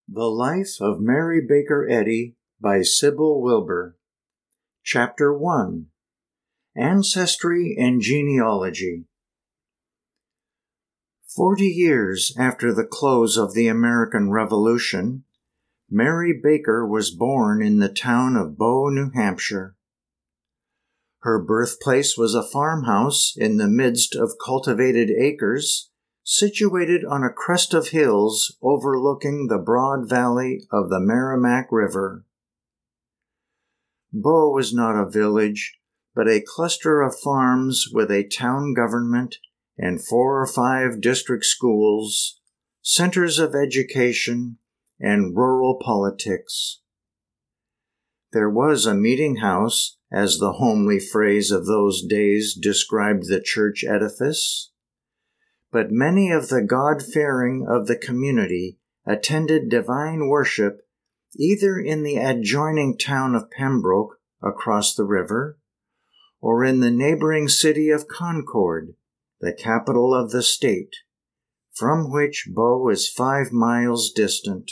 The Life of Mary Baker Eddy by Sybil Wilbur. Chapter 1. Ancestry and Genealogy. 40 years after the close of the American Revolution, Mary Baker was born in the town of Bow, New Hampshire. Her birthplace was a farmhouse in the midst of cultivated acres, situated on a crest of hills overlooking the broad valley of the Merrimack River. Bow was not a village, but a cluster of farms with a town government and 4 or 5 district schools, centers of education, and rural politics. There was a meeting house, as the homely phrase of those days described the church edifice, but many of the God-fearing of the community attended divine worship either in the adjoining town of Pembroke across the river, or in the neighboring city of Concord, the capital of the state, from which Bow is 5 miles distant.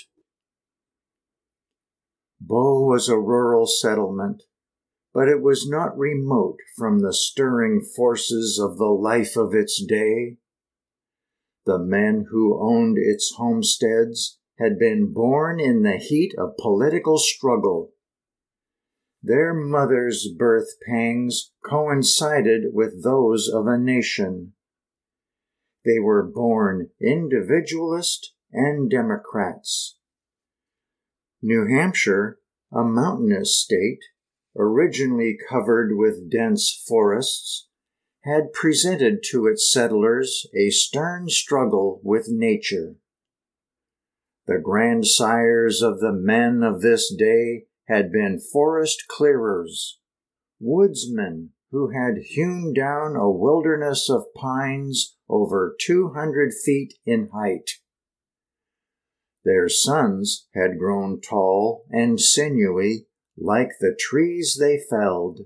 Bow was a rural settlement, but it was not remote from the stirring forces of the life of its day. The men who owned its homesteads had been born in the heat of political struggle. Their mothers' birth pangs coincided with those of a nation. They were born individualist and Democrats. New Hampshire, a mountainous state, originally covered with dense forests, had presented to its settlers a stern struggle with nature. The grandsires of the men of this day had been forest clearers, woodsmen who had hewn down a wilderness of pines over 200 feet in height. Their sons had grown tall and sinewy like the trees they felled.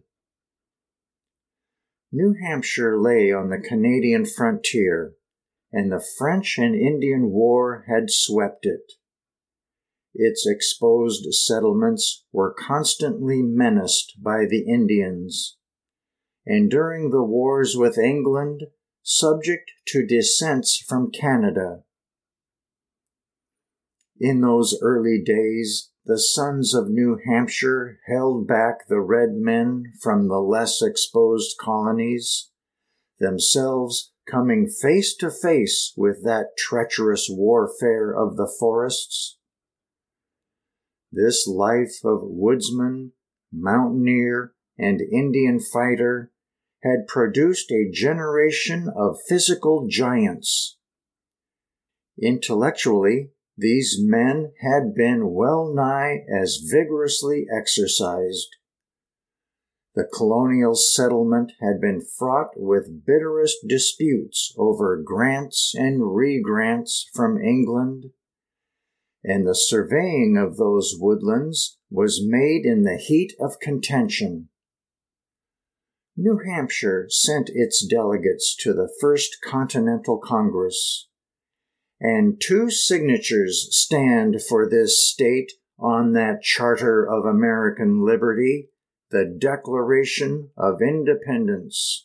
New Hampshire lay on the Canadian frontier, and the French and Indian War had swept it. Its exposed settlements were constantly menaced by the Indians, and during the wars with England, subject to dissents from Canada. In those early days, the sons of New Hampshire held back the red men from the less exposed colonies, themselves coming face to face with that treacherous warfare of the forests. This life of woodsman, mountaineer, and Indian fighter had produced a generation of physical giants. Intellectually, these men had been well nigh as vigorously exercised. The colonial settlement had been fraught with bitterest disputes over grants and re-grants from England, and the surveying of those woodlands was made in the heat of contention. New Hampshire sent its delegates to the First Continental Congress, and 2 signatures stand for this state on that Charter of American Liberty, the Declaration of Independence.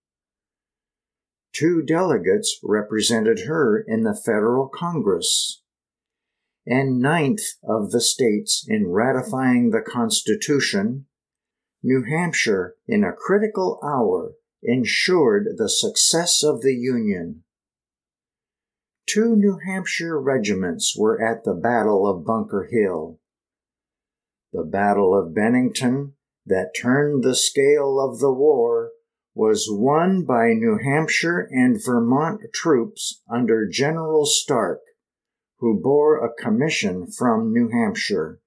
2 delegates represented her in the Federal Congress, and 9th of the states in ratifying the Constitution, New Hampshire, in a critical hour, ensured the success of the Union. 2 New Hampshire regiments were at the Battle of Bunker Hill. The Battle of Bennington, that turned the scale of the war, was won by New Hampshire and Vermont troops under General Stark, who bore a commission from New Hampshire.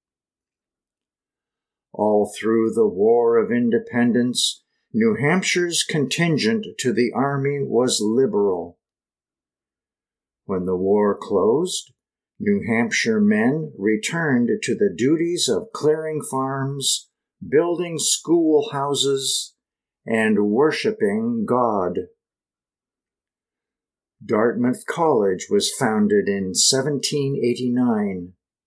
All through the War of Independence, New Hampshire's contingent to the army was liberal. When the war closed, New Hampshire men returned to the duties of clearing farms, building schoolhouses, and worshiping God. Dartmouth College was founded in 1789,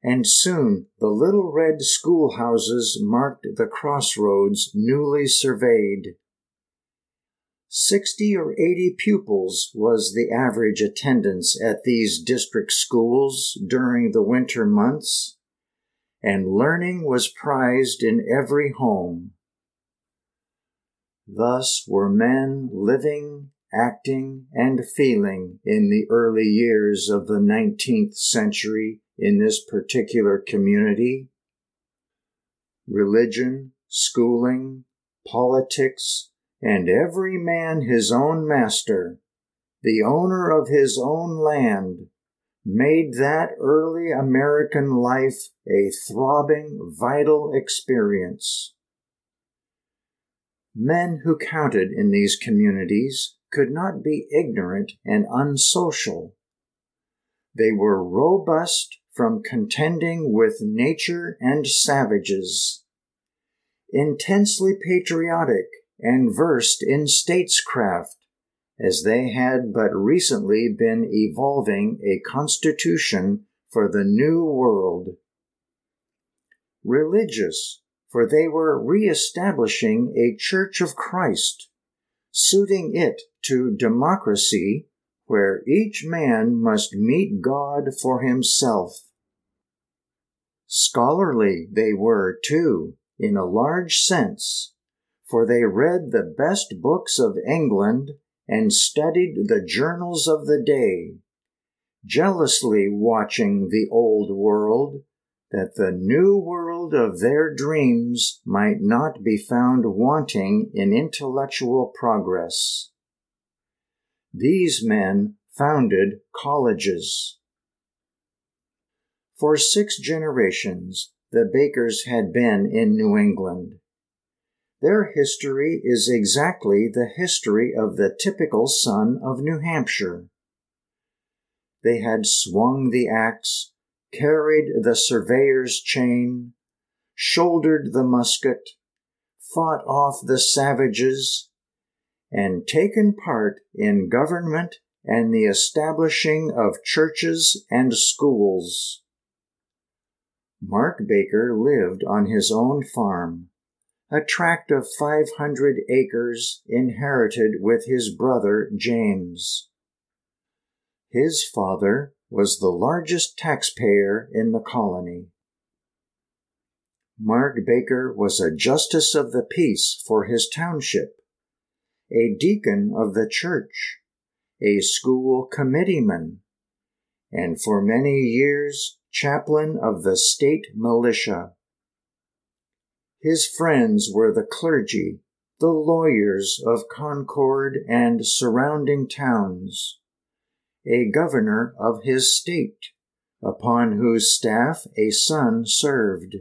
and soon the little red schoolhouses marked the crossroads newly surveyed. 60 or 80 pupils was the average attendance at these district schools during the winter months, and learning was prized in every home. Thus were men living, acting, and feeling in the early years of the 19th century in this particular community. Religion, schooling, politics, and every man his own master, the owner of his own land, made that early American life a throbbing, vital experience. Men who counted in these communities could not be ignorant and unsocial. They were robust from contending with nature and savages, intensely patriotic and versed in statescraft, as they had but recently been evolving a constitution for the New World. Religious, for they were re-establishing a Church of Christ, suiting it to democracy, where each man must meet God for himself. Scholarly they were, too, in a large sense, for they read the best books of England and studied the journals of the day, jealously watching the old world, that the new world of their dreams might not be found wanting in intellectual progress. These men founded colleges. For 6 generations, the Bakers had been in New England. Their history is exactly the history of the typical son of New Hampshire. They had swung the axe, carried the surveyor's chain, shouldered the musket, fought off the savages, and taken part in government and the establishing of churches and schools. Mark Baker lived on his own farm, a tract of 500 acres inherited with his brother James. His father was the largest taxpayer in the colony. Mark Baker was a justice of the peace for his township, a deacon of the church, a school committeeman, and for many years chaplain of the state militia. His friends were the clergy, the lawyers of Concord and surrounding towns, a governor of his state, upon whose staff a son served.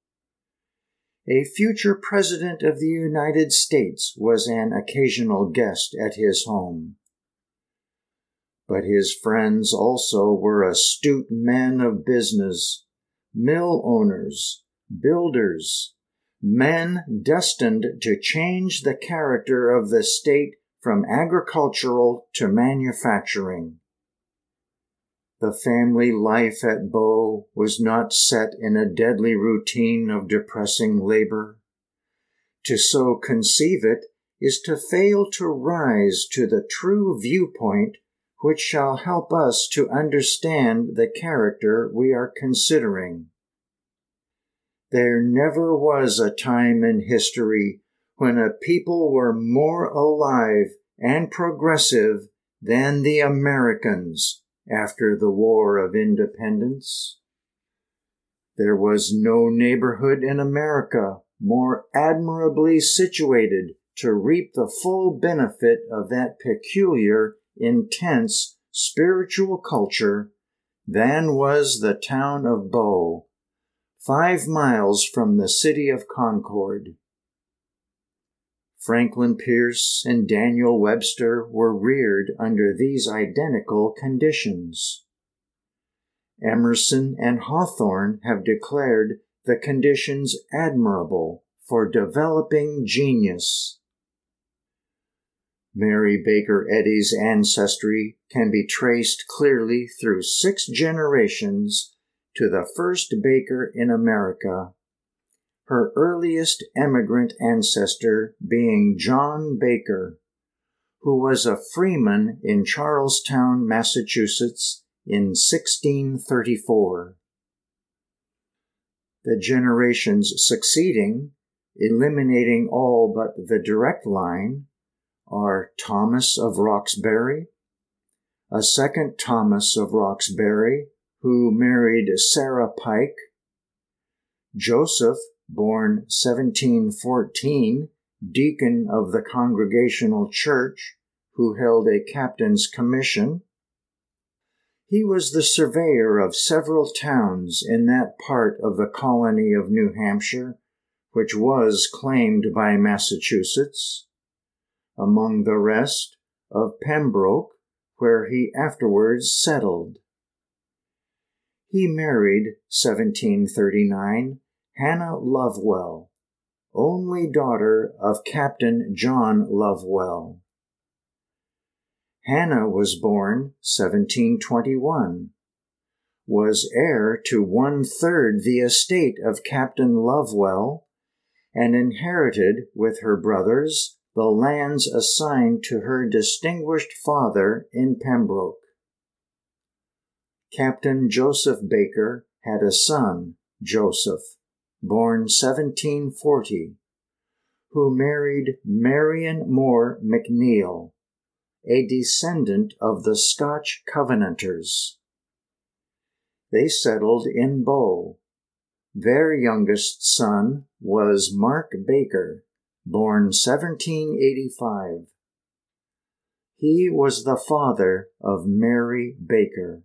A future president of the United States was an occasional guest at his home. But his friends also were astute men of business, mill owners, builders, men destined to change the character of the state from agricultural to manufacturing. The family life at Bow was not set in a deadly routine of depressing labor. To so conceive it is to fail to rise to the true viewpoint which shall help us to understand the character we are considering. There never was a time in history when a people were more alive and progressive than the Americans after the War of Independence. There was no neighborhood in America more admirably situated to reap the full benefit of that peculiar, intense spiritual culture than was the town of Bow, 5 miles from the city of Concord. Franklin Pierce and Daniel Webster were reared under these identical conditions. Emerson and Hawthorne have declared the conditions admirable for developing genius. Mary Baker Eddy's ancestry can be traced clearly through 6 generations to the first baker in America, her earliest emigrant ancestor being John Baker, who was a freeman in Charlestown, Massachusetts in 1634. The generations succeeding, eliminating all but the direct line, are Thomas of Roxbury, a second Thomas of Roxbury, who married Sarah Pike, Joseph, born 1714, deacon of the Congregational Church, who held a captain's commission. He was the surveyor of several towns in that part of the colony of New Hampshire, which was claimed by Massachusetts, among the rest of Pembroke, where he afterwards settled. He married, 1739, Hannah Lovewell, only daughter of Captain John Lovewell. Hannah was born 1721, was heir to 1/3 the estate of Captain Lovewell, and inherited with her brothers the lands assigned to her distinguished father in Pembroke. Captain Joseph Baker had a son, Joseph, born 1740, who married Marion Moore McNeill, a descendant of the Scotch Covenanters. They settled in Bow. Their youngest son was Mark Baker, born 1785. He was the father of Mary Baker.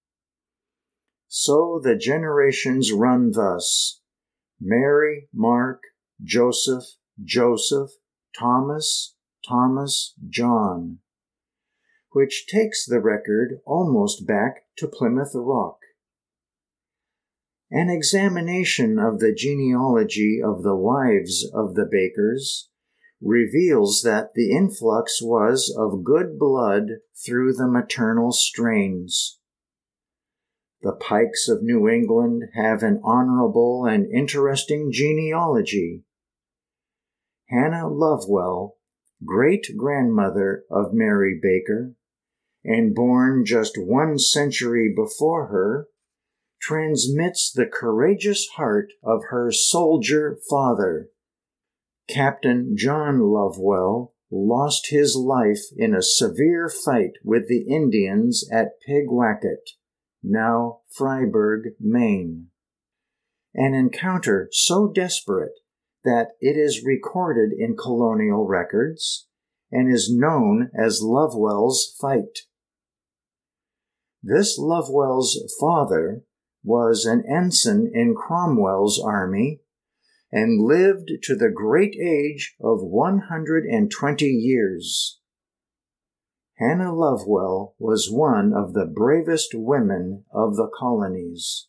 So the generations run thus: Mary, Mark, Joseph, Joseph, Thomas, Thomas, John, which takes the record almost back to Plymouth Rock. An examination of the genealogy of the wives of the Bakers reveals that the influx was of good blood through the maternal strains. The Pikes of New England have an honorable and interesting genealogy. Hannah Lovewell, great-grandmother of Mary Baker, and born just 1 century before her, transmits the courageous heart of her soldier father. Captain John Lovewell lost his life in a severe fight with the Indians at Pigwacket, now Fryeburg, Maine. An encounter so desperate that it is recorded in colonial records and is known as Lovewell's fight. This Lovewell's father was an ensign in Cromwell's army and lived to the great age of 120 years. Hannah Lovewell was one of the bravest women of the colonies.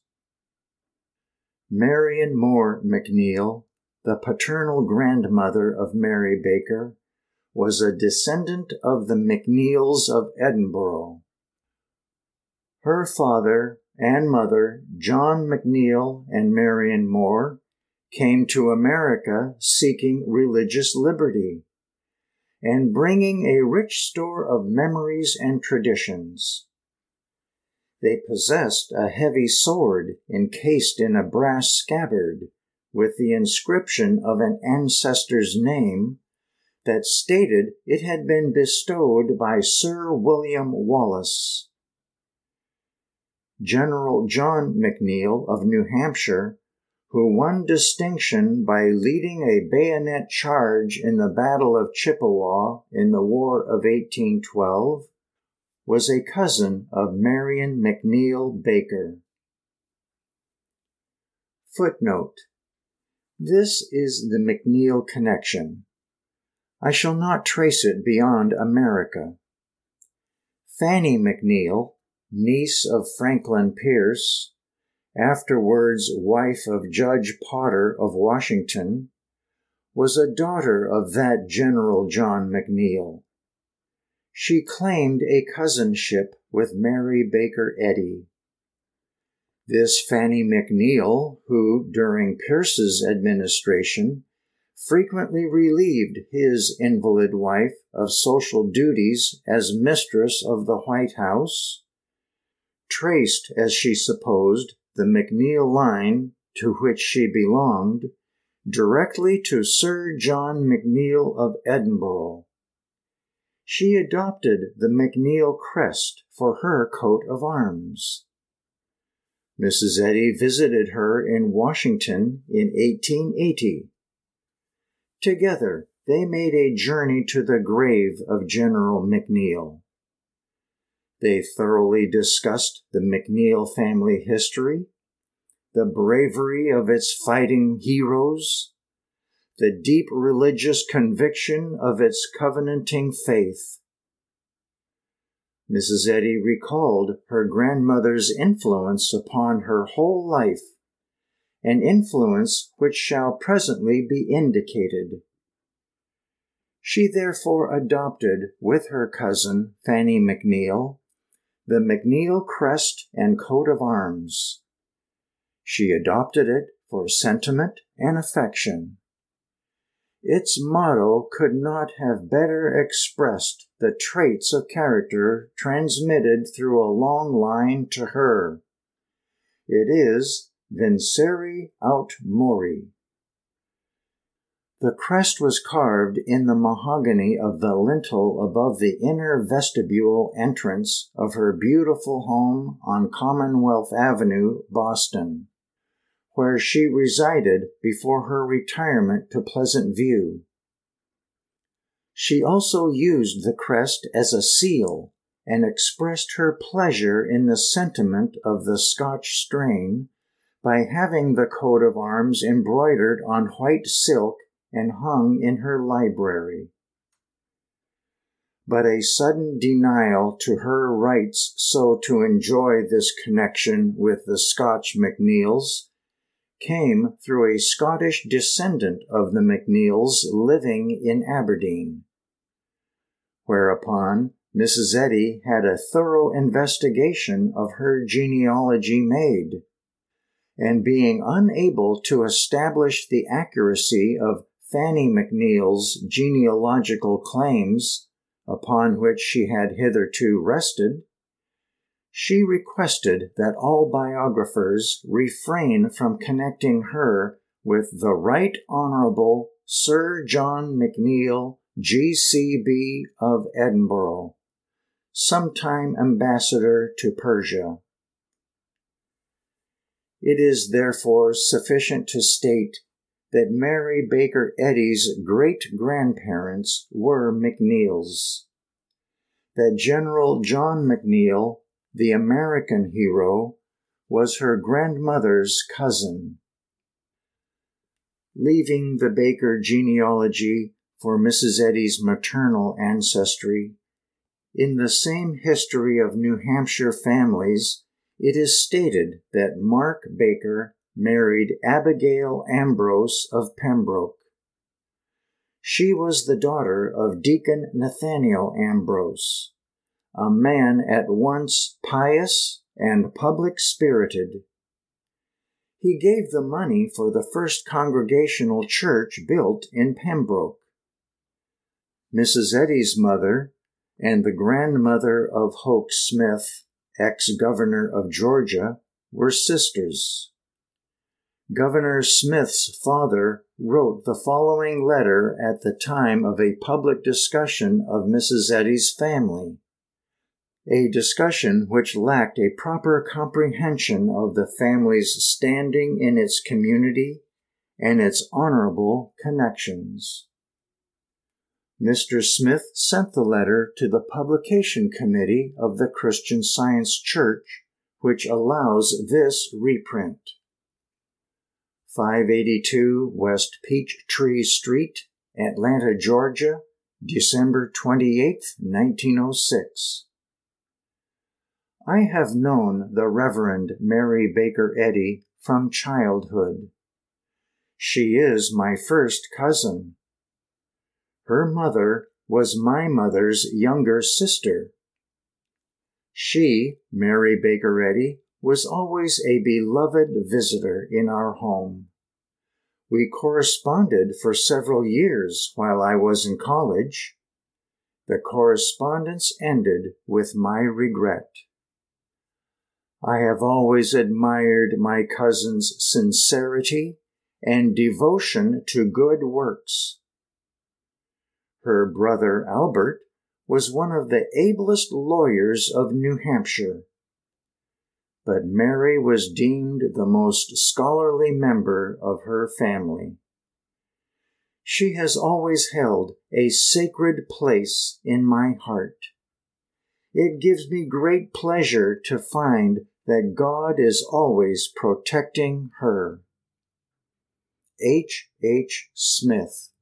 Marion Moore McNeill, the paternal grandmother of Mary Baker, was a descendant of the McNeills of Edinburgh. Her father and mother, John McNeill and Marion Moore, came to America seeking religious liberty and bringing a rich store of memories and traditions. They possessed a heavy sword encased in a brass scabbard with the inscription of an ancestor's name that stated it had been bestowed by Sir William Wallace. General John McNeill of New Hampshire, who won distinction by leading a bayonet charge in the Battle of Chippewa in the War of 1812, was a cousin of Marion McNeill Baker. Footnote: This is the McNeill connection. I shall not trace it beyond America. Fanny McNeill, niece of Franklin Pierce, afterwards wife of Judge Potter of Washington, was a daughter of that General John McNeill. She claimed a cousinship with Mary Baker Eddy. This Fanny McNeil, who, during Pierce's administration, frequently relieved his invalid wife of social duties as mistress of the White House, traced, as she supposed, the McNeil line to which she belonged directly to Sir John McNeill of Edinburgh. She adopted the McNeil crest for her coat of arms. Mrs. Eddy visited her in Washington in 1880. Together, they made a journey to the grave of General McNeil. They thoroughly discussed the McNeil family history, the bravery of its fighting heroes, the deep religious conviction of its covenanting faith. Mrs. Eddy recalled her grandmother's influence upon her whole life, an influence which shall presently be indicated. She therefore adopted, with her cousin Fanny McNeil, the McNeil crest and coat of arms. She adopted it for sentiment and affection. Its motto could not have better expressed the traits of character transmitted through a long line to her. It is Vincere aut Mori. The crest was carved in the mahogany of the lintel above the inner vestibule entrance of her beautiful home on Commonwealth Avenue, Boston, where she resided before her retirement to Pleasant View. She also used the crest as a seal and expressed her pleasure in the sentiment of the Scotch strain by having the coat of arms embroidered on white silk and hung in her library. But a sudden denial to her rights so to enjoy this connection with the Scotch McNeils came through a Scottish descendant of the McNeils living in Aberdeen. Whereupon Mrs. Eddy had a thorough investigation of her genealogy made, and being unable to establish the accuracy of Fanny McNeil's genealogical claims, upon which she had hitherto rested, she requested that all biographers refrain from connecting her with the Right Honourable Sir John McNeil, G.C.B. of Edinburgh, sometime ambassador to Persia. It is therefore sufficient to state that Mary Baker Eddy's great-grandparents were McNeils, that General John McNeil, the American hero, was her grandmother's cousin. Leaving the Baker genealogy for Mrs. Eddy's maternal ancestry, in the same history of New Hampshire families, it is stated that Mark Baker married Abigail Ambrose of Pembroke. She was the daughter of Deacon Nathaniel Ambrose, a man at once pious and public-spirited. He gave the money for the first Congregational church built in Pembroke. Mrs. Eddy's mother and the grandmother of Hoke Smith, ex-governor of Georgia, were sisters. Governor Smith's father wrote the following letter at the time of a public discussion of Mrs. Eddy's family, a discussion which lacked a proper comprehension of the family's standing in its community and its honorable connections. Mr. Smith sent the letter to the publication committee of the Christian Science Church, which allows this reprint. 582 West Peachtree Street, Atlanta, Georgia, December 28, 1906. I have known the Reverend Mary Baker Eddy from childhood. She is my first cousin. Her mother was my mother's younger sister. She, Mary Baker Eddy, was always a beloved visitor in our home. We corresponded for several years while I was in college. The correspondence ended with my regret. I have always admired my cousin's sincerity and devotion to good works. Her brother Albert was one of the ablest lawyers of New Hampshire, but Mary was deemed the most scholarly member of her family. She has always held a sacred place in my heart. It gives me great pleasure to find that God is always protecting her. H. H. Smith.